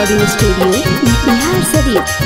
Recording studio Bihar Sharif.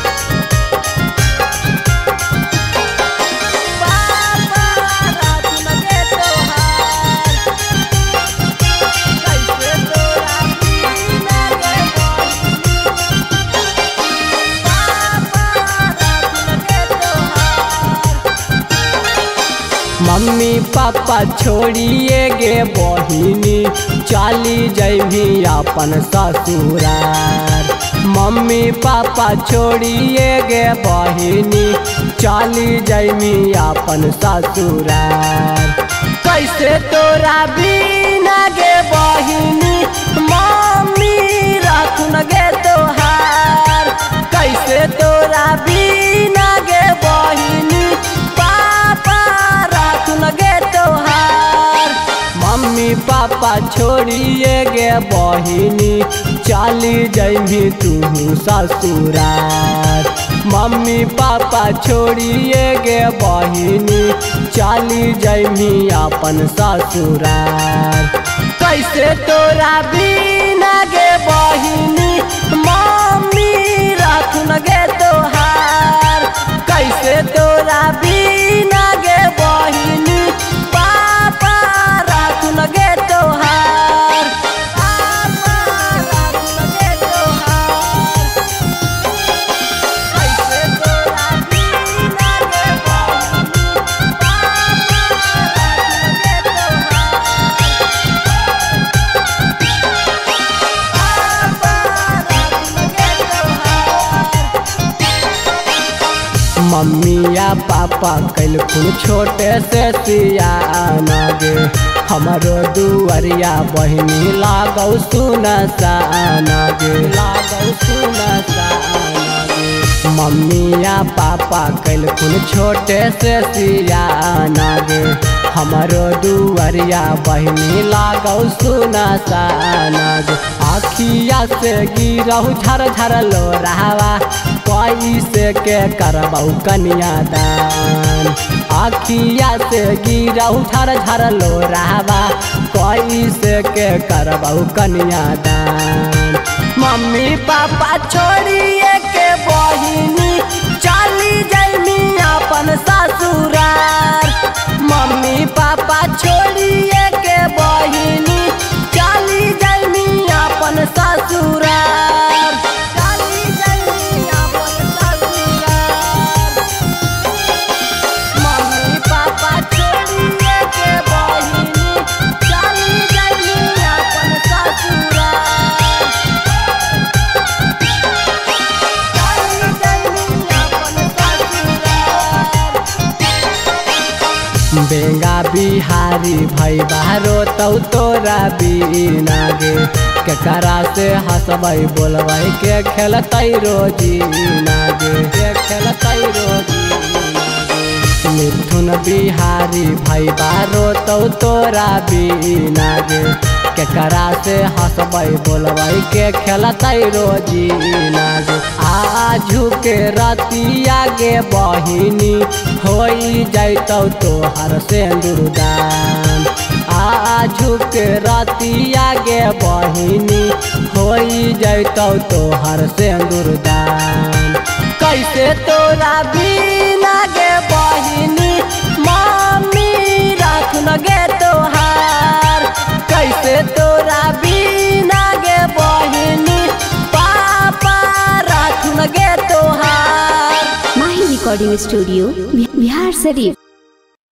Mummy papa छोड़िए गे बहिनी चली जैभी अपन ससुरार। मम्मी पापा छोड़िए गे बहिनी चली जैभी अपन ससुरार। कैसे तोरा बिना गे बहिनी मम्मी रखन गे तोहार। कैसे तोरा बिना गे बहिनी गे तोहार। मम्मी पापा छोड़िए गे बहिनी चली जैभी तू ससुरार। मम्मी पापा छोड़िए गे बहिनी चली जैभी अपन ससुरार। कैसे तोरा बिना गे बहिनी मम्मी रखन गे तोहार। कैसे तोरा बिना गे बहिनी गे तोहार। गे तोहार। कैसे तोरा बिना गे बहिनी गे तोहार। मम्मिया पापा कैलखुन छोटे से सियाना गे हमारो दुआरिया बहिनी लागौ सुनसान गे लागौ सुनसान गे। मम्मिया पापा कैलखुन छोटे से सियाना गे हमारो दुआरिया बहिनी लागौ सुनसान गे। आखिया से गिरहु झर झर लोरावा कैसे के करबौ कन्यादान। आखिया से गिरहु झर झर लोरावा कैसे के करबौ कन्यादान। मम्मी पापा छोड़िए के बहिनी चली जैमी अपन ससुरार। मम्मी पापा छोड़िए के बहिनी चली जैमी अपन ससुरार। चली जैमी अपन ससुरार। मम्मी पापा छोड़िए के बहिनी चली जैमी अपन ससुरार। चली जैमी अपन ससुरार। बेंगा बिहारी भई बारो तौ तोरा बिना गे केकरा से हंसबै बोलबै के खेलतै रोजीना गे के खेलतै रोजीना गे। मिथुन बिहारी भई बारो तौ तोरा बिना गे केकरा से हंसबै बोलबै के खेलतै रोजीना गे। आजू के रतिया गे बहिनी होई जैतौ तोहर सिंदूरदान। आजू के रतिया गे बहिनी होई जैतौ तोहर सिंदूरदान। कैसे तोरा बिना गे बहिनी मम्मी रखन गे तोहार। कैसे तोरा बिना गे बहिनी पापा रखन गे तोहार। माही रिकॉर्डिंग स्टूडियो बिहार शरीफ।